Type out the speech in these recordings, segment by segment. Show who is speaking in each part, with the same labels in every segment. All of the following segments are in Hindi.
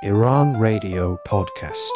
Speaker 1: Iran Radio Podcast.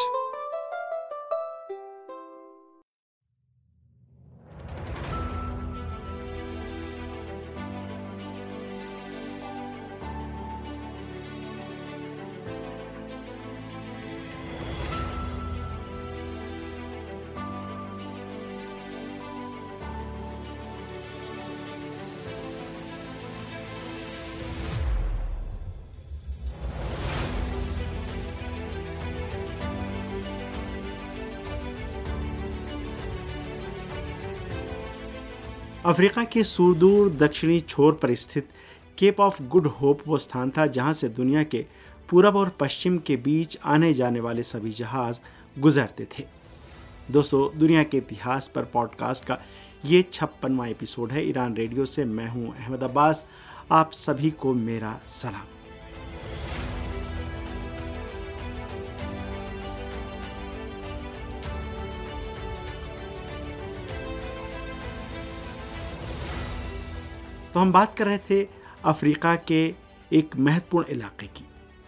Speaker 2: अफ्रीका के सुदूर दक्षिणी छोर पर स्थित केप ऑफ गुड होप वो स्थान था जहां से दुनिया के पूरब और पश्चिम के बीच आने जाने वाले सभी जहाज गुजरते थे। दोस्तों, दुनिया के इतिहास पर पॉडकास्ट का ये 56वां एपिसोड है। ईरान रेडियो से मैं हूं अहमद अब्बास। आप सभी को मेरा सलाम। तो हम बात कर रहे थे अफ्रीका के एक महत्वपूर्ण इलाके की।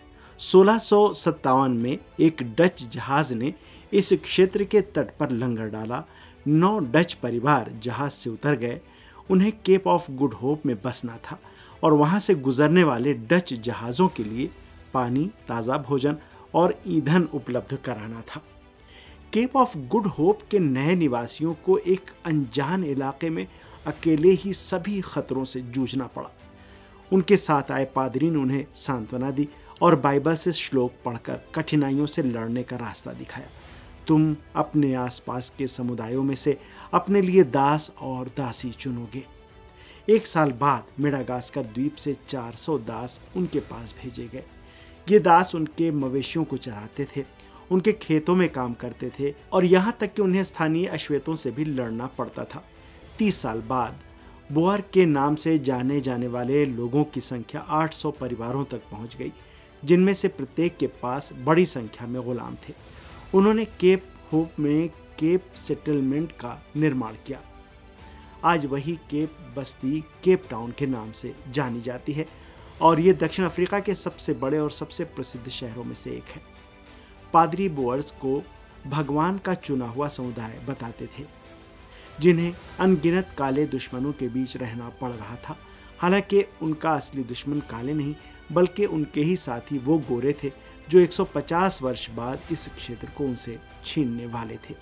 Speaker 2: 1657 में एक डच जहाज ने इस क्षेत्र के तट पर लंगर डाला। 9 डच परिवार जहाज से उतर गए। उन्हें केप ऑफ गुड होप में बसना था और वहां से गुजरने वाले डच जहाज़ों के लिए पानी, ताज़ा भोजन और ईंधन उपलब्ध कराना था। केप ऑफ गुड होप के नए निवासियों को एक अनजान इलाके में अकेले ही सभी खतरों से जूझना पड़ा। उनके साथ आए पादरी ने उन्हें सांत्वना दी और बाइबल से श्लोक पढ़कर कठिनाइयों से लड़ने का रास्ता दिखाया। तुम अपने आसपास के समुदायों में से अपने लिए दास और दासी चुनोगे। 1 साल बाद मेडागास्कर द्वीप से 400 दास उनके पास भेजे गए। ये दास उनके मवेशियों को चराते थे, उनके खेतों में काम करते थे और यहाँ तक कि उन्हें स्थानीय अश्वेतों से भी लड़ना पड़ता था। 30 साल बाद बोअर के नाम से जाने जाने वाले लोगों की संख्या 800 परिवारों तक पहुंच गई, जिनमें से प्रत्येक के पास बड़ी संख्या में गुलाम थे। उन्होंने केप होप में केप सेटलमेंट का निर्माण किया। आज वही केप बस्ती केप टाउन के नाम से जानी जाती है और ये दक्षिण अफ्रीका के सबसे बड़े और सबसे प्रसिद्ध शहरों में से एक है। पादरी बोअर्स को भगवान का चुना हुआ समुदाय बताते थे, जिन्हें अनगिनत काले दुश्मनों के बीच रहना पड़ रहा था। हालांकि उनका असली दुश्मन काले नहीं बल्कि उनके ही साथी वो गोरे थे जो 150 वर्ष बाद इस क्षेत्र को उनसे छीनने वाले थे।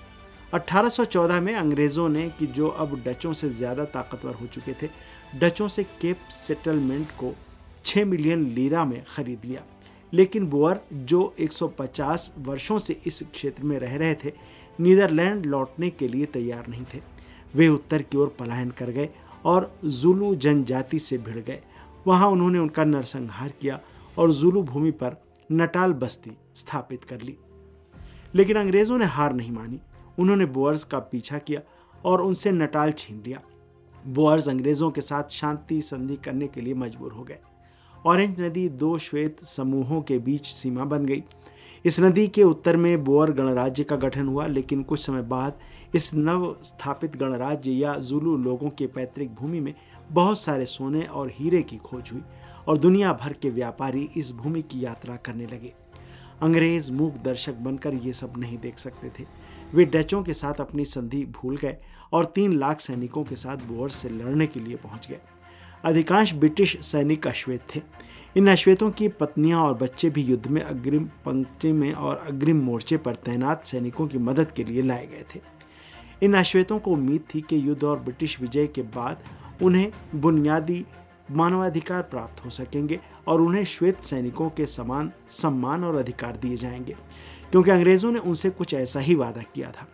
Speaker 2: 1814 में अंग्रेजों ने, कि जो अब डचों से ज़्यादा ताकतवर हो चुके थे, डचों से केप सेटलमेंट को 6 मिलियन लीरा में खरीद लिया। लेकिन बोअर, जो 150 वर्षों से इस क्षेत्र में रह रहे थे, नीदरलैंड लौटने के लिए तैयार नहीं थे। वे उत्तर की ओर पलायन कर गए और जुलू जनजाति से भिड़ गए। वहां उन्होंने उनका नरसंहार किया और जुलू भूमि पर नटाल बस्ती स्थापित कर ली। लेकिन अंग्रेजों ने हार नहीं मानी। उन्होंने बोअर्स का पीछा किया और उनसे नटाल छीन लिया। बोअर्स अंग्रेजों के साथ शांति संधि करने के लिए मजबूर हो गए। ऑरेंज नदी 2 श्वेत समूहों के बीच सीमा बन गई। इस नदी के उत्तर में बोअर गणराज्य का गठन हुआ, लेकिन कुछ समय बाद इस नव स्थापित गणराज्य या जुलू लोगों के पैतृक भूमि में बहुत सारे सोने और हीरे की खोज हुई और दुनिया भर के व्यापारी इस भूमि की यात्रा करने लगे। अंग्रेज मूक दर्शक बनकर ये सब नहीं देख सकते थे। वे डचों के साथ अपनी संधि भूल गए और 3 लाख सैनिकों के साथ बोअर से लड़ने के लिए पहुंच गए। अधिकांश ब्रिटिश सैनिक अश्वेत थे। इन अश्वेतों की पत्नियां और बच्चे भी युद्ध में अग्रिम पंक्ति में और अग्रिम मोर्चे पर तैनात सैनिकों की मदद के लिए लाए गए थे। इन अश्वेतों को उम्मीद थी कि युद्ध और ब्रिटिश विजय के बाद उन्हें बुनियादी मानवाधिकार प्राप्त हो सकेंगे और उन्हें श्वेत सैनिकों के समान सम्मान और अधिकार दिए जाएंगे, क्योंकि अंग्रेजों ने उनसे कुछ ऐसा ही वादा किया था।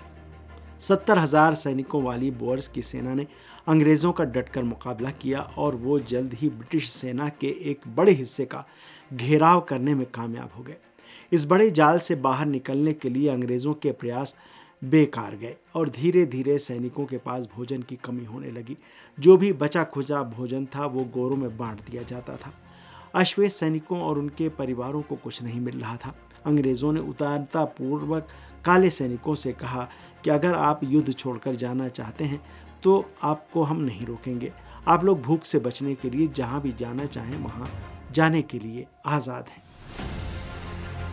Speaker 2: 70,000 सैनिकों वाली बोअर्स की सेना ने अंग्रेज़ों का डटकर मुकाबला किया और वो जल्द ही ब्रिटिश सेना के एक बड़े हिस्से का घेराव करने में कामयाब हो गए। इस बड़े जाल से बाहर निकलने के लिए अंग्रेज़ों के प्रयास बेकार गए और धीरे धीरे सैनिकों के पास भोजन की कमी होने लगी। जो भी बचा खुचा भोजन था वो गोरों में बांट दिया जाता था। अश्वेत सैनिकों और उनके परिवारों को कुछ नहीं मिल रहा था। अंग्रेज़ों ने उदारतापूर्वक काले सैनिकों से कहा कि अगर आप युद्ध छोड़कर जाना चाहते हैं तो आपको हम नहीं रोकेंगे। आप लोग भूख से बचने के लिए जहां भी जाना चाहें वहां जाने के लिए आज़ाद हैं।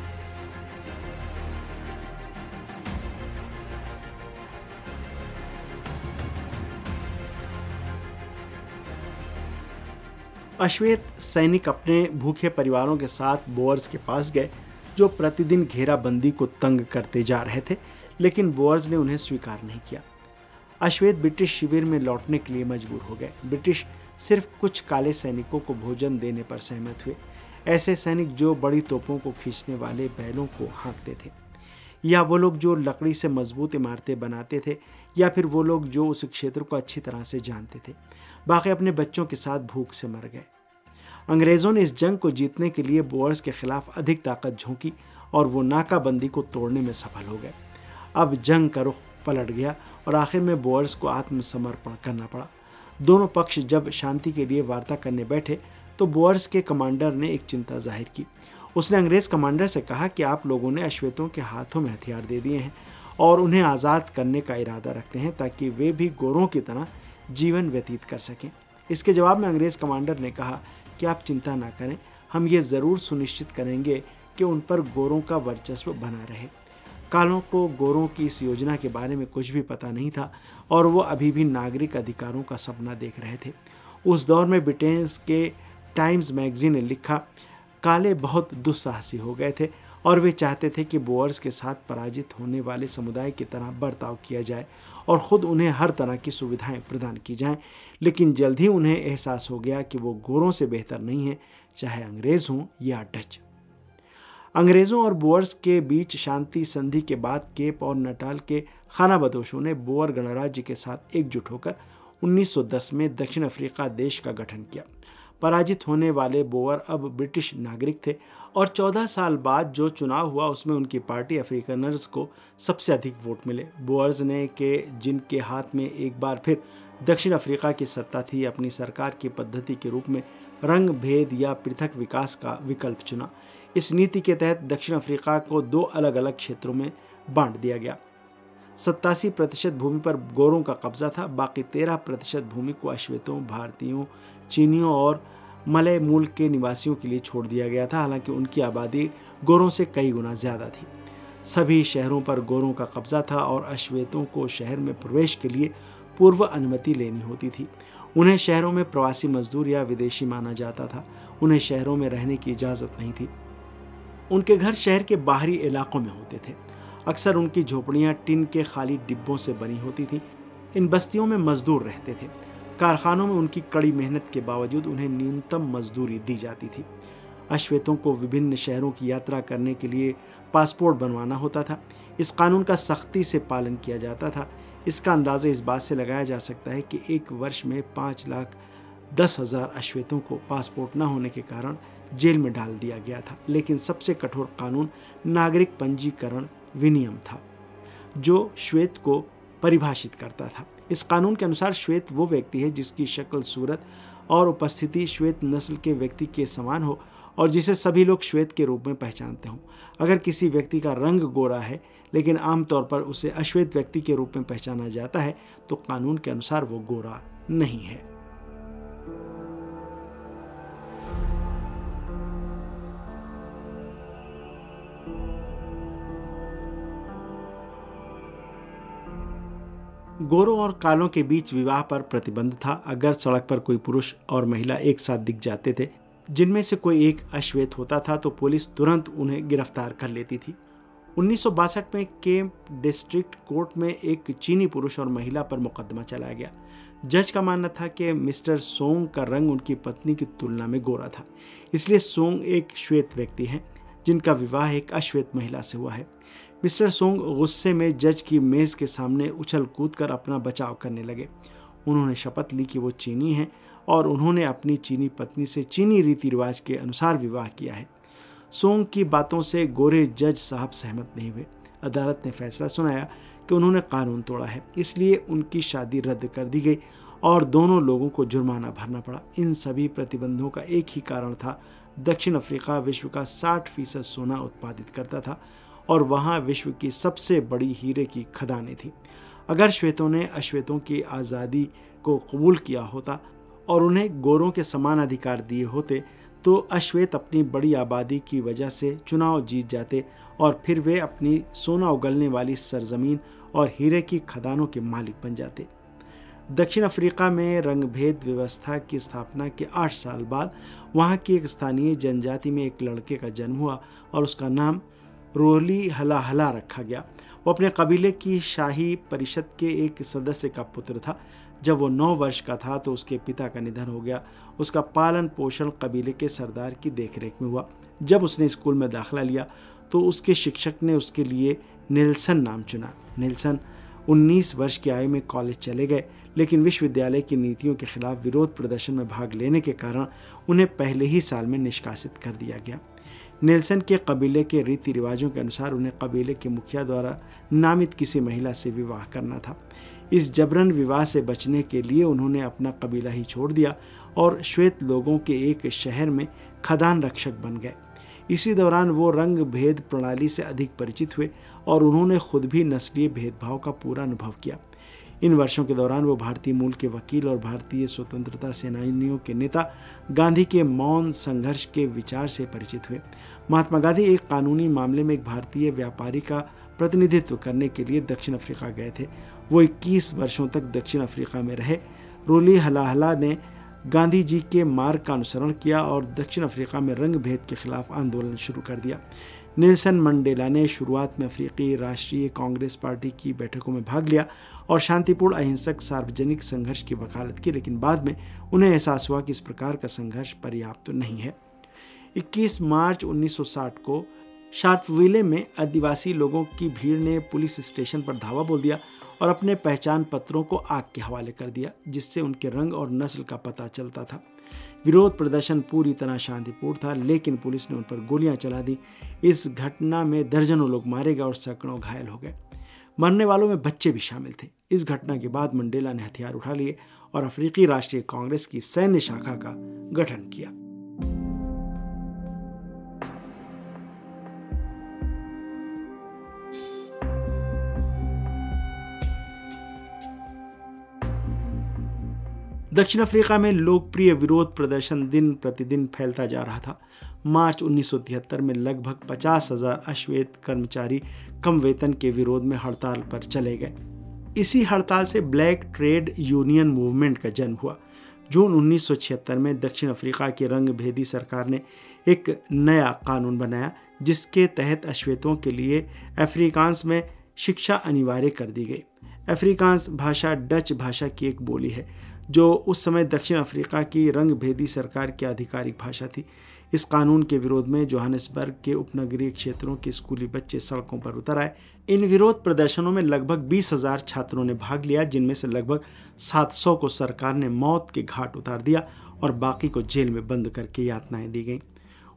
Speaker 2: अश्वेत सैनिक अपने भूखे परिवारों के साथ बोअर्स के पास गए, जो प्रतिदिन घेराबंदी को तंग करते जा रहे थे, लेकिन बोअर्स ने उन्हें स्वीकार नहीं किया। अश्वेत ब्रिटिश शिविर में लौटने के लिए मजबूर हो गए। ब्रिटिश सिर्फ कुछ काले सैनिकों को भोजन देने पर सहमत हुए, ऐसे सैनिक जो बड़ी तोपों को खींचने वाले बैलों को हाँकते थे, या वो लोग जो लकड़ी से मजबूत इमारतें बनाते थे, या फिर वो लोग जो उस क्षेत्र को अच्छी तरह से जानते थे। बाकी अपने बच्चों के साथ भूख से मर गए। अंग्रेज़ों ने इस जंग को जीतने के लिए बोअर्स के खिलाफ अधिक ताकत झोंकी और वो नाकाबंदी को तोड़ने में सफल हो गए। अब जंग का रुख पलट गया और आखिर में बोअर्स को आत्मसमर्पण करना पड़ा। दोनों पक्ष जब शांति के लिए वार्ता करने बैठे तो बोअर्स के कमांडर ने एक चिंता जाहिर की। उसने अंग्रेज़ कमांडर से कहा कि आप लोगों ने अश्वेतों के हाथों में हथियार दे दिए हैं और उन्हें आज़ाद करने का इरादा रखते हैं ताकि वे भी गोरों की तरह जीवन व्यतीत कर सकें। इसके जवाब में अंग्रेज़ कमांडर ने कहा कि आप चिंता ना करें, हम ये ज़रूर सुनिश्चित करेंगे कि उन पर गोरों का वर्चस्व बना रहे। कालों को गोरों की इस योजना के बारे में कुछ भी पता नहीं था और वो अभी भी नागरिक अधिकारों का सपना देख रहे थे। उस दौर में ब्रिटेन के टाइम्स मैगजीन ने लिखा, काले बहुत दुस्साहसी हो गए थे और वे चाहते थे कि बोअर्स के साथ पराजित होने वाले समुदाय की तरह बर्ताव किया जाए और ख़ुद उन्हें हर तरह की सुविधाएं प्रदान की जाएं। लेकिन जल्द ही उन्हें एहसास हो गया कि वो गोरों से बेहतर नहीं है, चाहे अंग्रेज़ हों या डच। अंग्रेज़ों और बोअर्स के बीच शांति संधि के बाद केप और नटाल के खानाबदोशों ने बोअर गणराज्य के साथ एकजुट होकर 1910 में दक्षिण अफ्रीका देश का गठन किया। पराजित होने वाले बोअर अब ब्रिटिश नागरिक थे और 14 साल बाद जो चुनाव हुआ उसमें उनकी पार्टी अफ्रीकनर्स को सबसे अधिक वोट मिले। बोअर्स ने के जिनके हाथ में एक बार फिर दक्षिण अफ्रीका की सत्ता थी, अपनी सरकार की पद्धति के रूप में रंग भेद या पृथक विकास का विकल्प चुना। इस नीति के तहत दक्षिण अफ्रीका को 2 अलग अलग क्षेत्रों में बांट दिया गया। 87% भूमि पर गोरों का कब्जा था, बाकी 13% भूमि को अश्वेतों, भारतीयों, चीनियों और मलय मूल के निवासियों के लिए छोड़ दिया गया था। हालांकि उनकी आबादी गोरों से कई गुना ज़्यादा थी। सभी शहरों पर गोरों का कब्जा था और अश्वेतों को शहर में प्रवेश के लिए पूर्व अनुमति लेनी होती थी। उन्हें शहरों में प्रवासी मजदूर या विदेशी माना जाता था। उन्हें शहरों में रहने की इजाज़त नहीं थी। उनके घर शहर के बाहरी इलाकों में होते थे। अक्सर उनकी झोपड़ियाँ टिन के खाली डिब्बों से बनी होती थीं। इन बस्तियों में मजदूर रहते थे। कारखानों में उनकी कड़ी मेहनत के बावजूद उन्हें न्यूनतम मजदूरी दी जाती थी। अश्वेतों को विभिन्न शहरों की यात्रा करने के लिए पासपोर्ट बनवाना होता था। इस कानून का सख्ती से पालन किया जाता था। इसका अंदाज़ा इस बात से लगाया जा सकता है कि एक वर्ष में 5,10,000 अश्वेतों को पासपोर्ट न होने के कारण जेल में डाल दिया गया था। लेकिन सबसे कठोर कानून नागरिक पंजीकरण विनियम था, जो श्वेत को परिभाषित करता था। इस कानून के अनुसार श्वेत वो व्यक्ति है जिसकी शक्ल, सूरत और उपस्थिति श्वेत नस्ल के व्यक्ति के समान हो और जिसे सभी लोग श्वेत के रूप में पहचानते हों। अगर किसी व्यक्ति का रंग गोरा है लेकिन आमतौर पर उसे अश्वेत व्यक्ति के रूप में पहचाना जाता है तो कानून के अनुसार वो गोरा नहीं है। गोरों और कालों के बीच विवाह पर प्रतिबंध था। अगर सड़क पर कोई पुरुष और महिला एक साथ दिख जाते थे जिनमें से कोई एक अश्वेत होता था तो पुलिस तुरंत उन्हें गिरफ्तार कर लेती थी। 1962 में केप डिस्ट्रिक्ट कोर्ट में एक चीनी पुरुष और महिला पर मुकदमा चलाया गया। जज का मानना था कि मिस्टर सोंग का रंग उनकी पत्नी की तुलना में गोरा था, इसलिए सोंग एक श्वेत व्यक्ति हैं जिनका विवाह एक अश्वेत महिला से हुआ है। मिस्टर सोंग गुस्से में जज की मेज़ के सामने उछल कूद कर अपना बचाव करने लगे। उन्होंने शपथ ली कि वो चीनी हैं और उन्होंने अपनी चीनी पत्नी से चीनी रीति रिवाज के अनुसार विवाह किया है। सोंग की बातों से गोरे जज साहब सहमत नहीं हुए। अदालत ने फैसला सुनाया कि उन्होंने कानून तोड़ा है, इसलिए उनकी शादी रद्द कर दी गई और दोनों लोगों को जुर्माना भरना पड़ा। इन सभी प्रतिबंधों का एक ही कारण था, दक्षिण अफ्रीका विश्व का 60% सोना उत्पादित करता था और वहाँ विश्व की सबसे बड़ी हीरे की खदानें थी। अगर श्वेतों ने अश्वेतों की आज़ादी को कबूल किया होता और उन्हें गोरों के समान अधिकार दिए होते तो अश्वेत अपनी बड़ी आबादी की वजह से चुनाव जीत जाते और फिर वे अपनी सोना उगलने वाली सरजमीन और हीरे की खदानों के मालिक बन जाते। दक्षिण अफ्रीका में रंगभेद व्यवस्था की स्थापना के 8 साल बाद वहाँ की एक स्थानीय जनजाति में एक लड़के का जन्म हुआ और उसका नाम रोली हलाहला रखा गया। वो अपने कबीले की शाही परिषद के एक सदस्य का पुत्र था। जब वो 9 वर्ष का था तो उसके पिता का निधन हो गया। उसका पालन पोषण कबीले के सरदार की देखरेख में हुआ। जब उसने स्कूल में दाखिला लिया तो उसके शिक्षक ने उसके लिए नेल्सन नाम चुना। नेल्सन 19 वर्ष की आयु में कॉलेज चले गए, लेकिन विश्वविद्यालय की नीतियों के खिलाफ विरोध प्रदर्शन में भाग लेने के कारण उन्हें पहले ही साल में निष्कासित कर दिया गया। नेल्सन के कबीले के रीति रिवाजों के अनुसार उन्हें कबीले के मुखिया द्वारा नामित किसी महिला से विवाह करना था। इस जबरन विवाह से बचने के लिए उन्होंने अपना कबीला ही छोड़ दिया और श्वेत लोगों के एक शहर में खदान रक्षक बन गए। इसी दौरान वो रंग भेद प्रणाली से अधिक परिचित हुए और उन्होंने खुद भी नस्लीय भेदभाव का पूरा अनुभव किया। इन वर्षों के दौरान वो भारतीय मूल के वकील और भारतीय स्वतंत्रता सेनानियों के नेता गांधी के मौन संघर्ष के विचार से परिचित हुए। महात्मा गांधी एक कानूनी मामले में एक भारतीय व्यापारी का प्रतिनिधित्व करने के लिए दक्षिण अफ्रीका गए थे। वो 21 वर्षों तक दक्षिण अफ्रीका में रहे। रोली हलाहला ने गांधी जी के मार्ग का अनुसरण किया और दक्षिण अफ्रीका में रंग भेद के खिलाफ आंदोलन शुरू कर दिया। नेल्सन मंडेला ने शुरुआत में अफ्रीकी राष्ट्रीय कांग्रेस पार्टी की बैठकों में भाग लिया और शांतिपूर्ण अहिंसक सार्वजनिक संघर्ष की वकालत की, लेकिन बाद में उन्हें एहसास हुआ कि इस प्रकार का संघर्ष पर्याप्त नहीं है। 21 मार्च 1960 को शार्पविले में आदिवासी लोगों की भीड़ ने पुलिस स्टेशन पर धावा बोल दिया और अपने पहचान पत्रों को आग के हवाले कर दिया, जिससे उनके रंग और नस्ल का पता चलता था। विरोध प्रदर्शन पूरी तरह शांतिपूर्ण था, लेकिन पुलिस ने उन पर गोलियां चला दी। इस घटना में दर्जनों लोग मारे गए और सैकड़ों घायल हो गए। मरने वालों में बच्चे भी शामिल थे। इस घटना के बाद मंडेला ने हथियार उठा लिए और अफ्रीकी राष्ट्रीय कांग्रेस की सैन्य शाखा का गठन किया। दक्षिण अफ्रीका में लोकप्रिय विरोध प्रदर्शन दिन प्रतिदिन फैलता जा रहा था। मार्च 1973 में लगभग 50,000 अश्वेत कर्मचारी कम वेतन के विरोध में हड़ताल पर चले गए। इसी हड़ताल से ब्लैक ट्रेड यूनियन मूवमेंट का जन्म हुआ। जून 1976 में दक्षिण अफ्रीका की रंगभेदी सरकार ने एक नया कानून बनाया, जिसके तहत अश्वेतों के लिए अफ्रीकांस में शिक्षा अनिवार्य कर दी गई। अफ्रीकांस भाषा डच भाषा की एक बोली है, जो उस समय दक्षिण अफ्रीका की रंगभेदी सरकार की आधिकारिक भाषा थी। इस कानून के विरोध में जोहानिसबर्ग के उपनगरीय क्षेत्रों के स्कूली बच्चे सड़कों पर उतर आए। इन विरोध प्रदर्शनों में लगभग 20,000 छात्रों ने भाग लिया, जिनमें से लगभग 700 को सरकार ने मौत के घाट उतार दिया और बाकी को जेल में बंद करके यातनाएं दी गईं।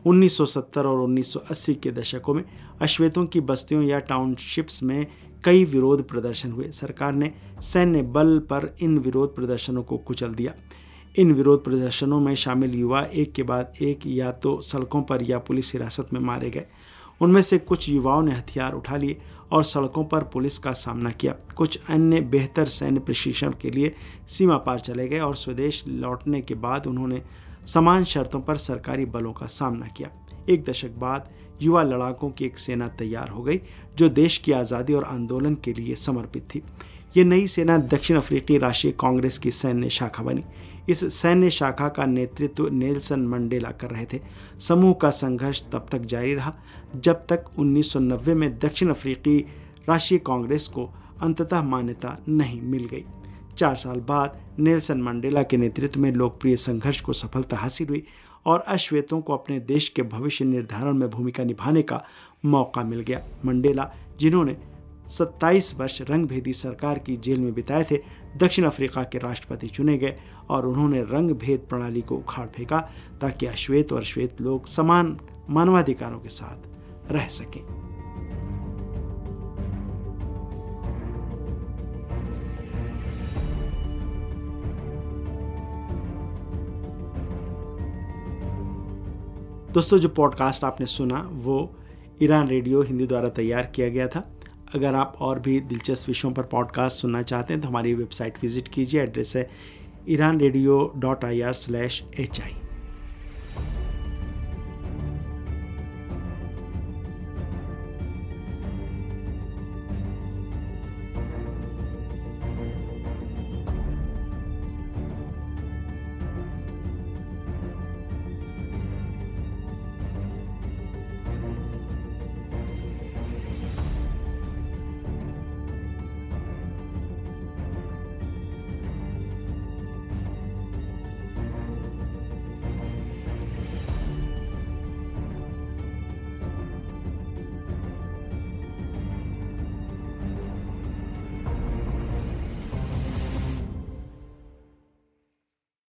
Speaker 2: 1970 और 1980 के दशकों में अश्वेतों की बस्तियों या टाउनशिप्स में कई विरोध प्रदर्शन हुए। सरकार ने सैन्य बल पर इन विरोध प्रदर्शनों को कुचल दिया। इन विरोध प्रदर्शनों में शामिल युवा एक के बाद एक या तो सड़कों पर या पुलिस हिरासत में मारे गए। उनमें से कुछ युवाओं ने हथियार उठा लिए और सड़कों पर पुलिस का सामना किया। कुछ अन्य बेहतर सैन्य प्रशिक्षण के लिए सीमा पार चले गए और स्वदेश लौटने के बाद उन्होंने समान शर्तों पर सरकारी बलों का सामना किया। एक दशक बाद युवा लड़ाकों की एक सेना तैयार हो गई, जो देश की आज़ादी और आंदोलन के लिए समर्पित थी। ये नई सेना दक्षिण अफ्रीकी राष्ट्रीय कांग्रेस की सैन्य शाखा बनी। इस सैन्य शाखा का नेतृत्व नेल्सन मंडेला कर रहे थे। समूह का संघर्ष तब तक जारी रहा जब तक 1990 में दक्षिण अफ्रीकी राष्ट्रीय कांग्रेस को अंततः मान्यता नहीं मिल गई। 4 साल बाद नेल्सन मंडेला के नेतृत्व में लोकप्रिय संघर्ष को सफलता हासिल हुई और अश्वेतों को अपने देश के भविष्य निर्धारण में भूमिका निभाने का मौका मिल गया। मंडेला, जिन्होंने 27 वर्ष रंगभेदी सरकार की जेल में बिताए थे, दक्षिण अफ्रीका के राष्ट्रपति चुने गए और उन्होंने रंग भेद प्रणाली को उखाड़ फेंका ताकि अश्वेत और श्वेत लोग समान मानवाधिकारों के साथ रह सकें। दोस्तों, जो पॉडकास्ट आपने सुना वो ईरान रेडियो हिंदी द्वारा तैयार किया गया था। अगर आप और भी दिलचस्प विषयों पर पॉडकास्ट सुनना चाहते हैं तो हमारी वेबसाइट विजिट कीजिए। एड्रेस है iranradio.ir/hi।